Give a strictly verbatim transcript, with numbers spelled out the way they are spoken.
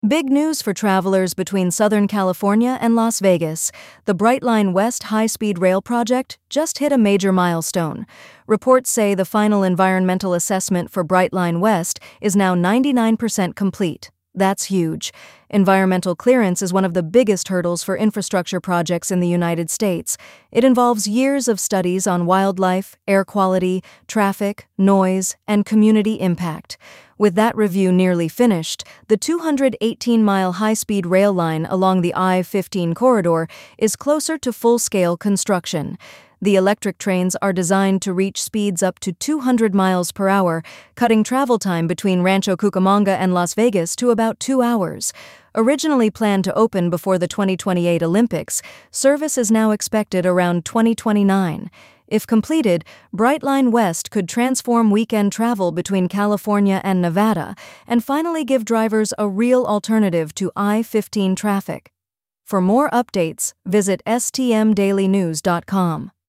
Big news for travelers between Southern California and Las Vegas. The Brightline West high-speed rail project just hit a major milestone. Reports say the final environmental assessment for Brightline West is now ninety-nine percent complete. That's huge. Environmental clearance is one of the biggest hurdles for infrastructure projects in the United States. It involves years of studies on wildlife, air quality, traffic, noise, and community impact. With that review nearly finished, the two hundred eighteen mile high-speed rail line along the I fifteen corridor is closer to full-scale construction. The electric trains are designed to reach speeds up to two hundred miles per hour, cutting travel time between Rancho Cucamonga and Las Vegas to about two hours. Originally planned to open before the twenty twenty-eight Olympics, service is now expected around twenty twenty-nine. If completed, Brightline West could transform weekend travel between California and Nevada and finally give drivers a real alternative to I fifteen traffic. For more updates, visit S T M daily news dot com.